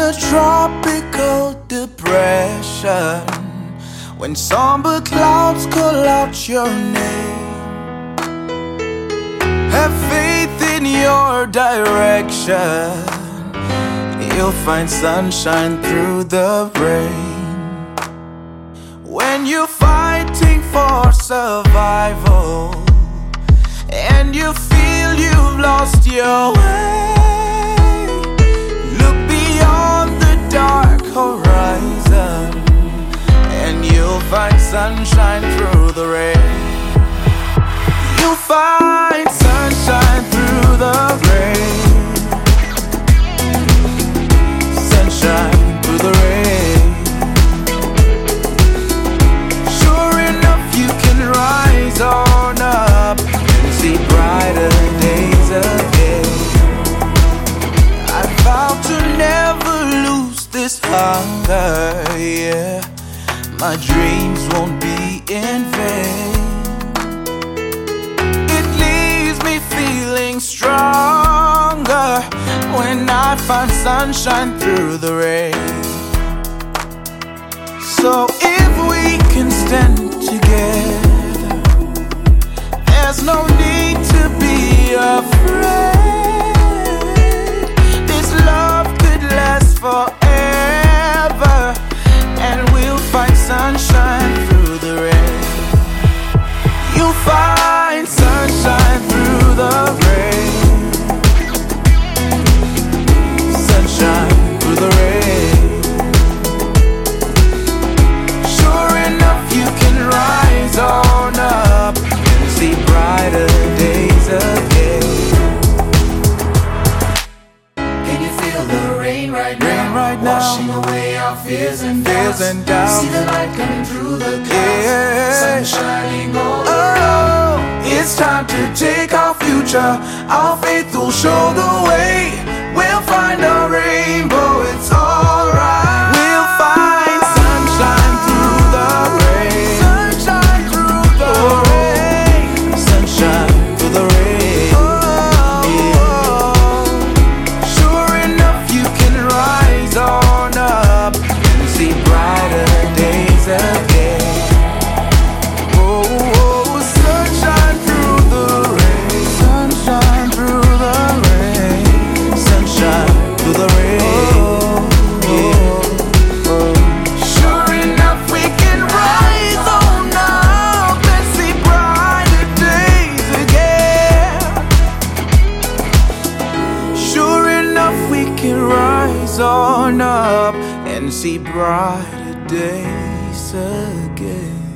a tropical depression, when somber clouds call out your name. Have faith in your direction, you'll find sunshine through the rain. When you're fighting for survival and you feel you've lost your way, look beyond the dark horizon and you'll find sunshine through the rain. You'll find sunshine through the rain. Sunshine through the rain. Sure enough, you can rise on up and see brighter days ahead. I vow to never lose this hunger, yeah. My dreams won't be in vain. It leaves me feeling stronger when I find sunshine through the rain. So if we can stand together, there's no need to be afraid. This love could last forever, and we'll find sunshine through the rain. You'll find sunshine through the rain. Sunshine through the rain. Sure enough, you can rise on up and see brighter days ahead. Can you feel the rain right now? Washing away our fears and doubts. See the light coming through the clouds. Yeah. Sun shining all around. It's time to take our future. Our faith will show the way. We'll find a rainbow, it's alright. We'll find sunshine through the rain. Sunshine through the rain. Sunshine through the rain. Yeah. Sure enough, you can rise on up and see brighter days ahead. Sunshine through the rain. Sunshine through the rain. Sunshine through the rain. Sure enough, we can rise on up and see brighter days again. Sure enough, we can rise on up and see brighter days again.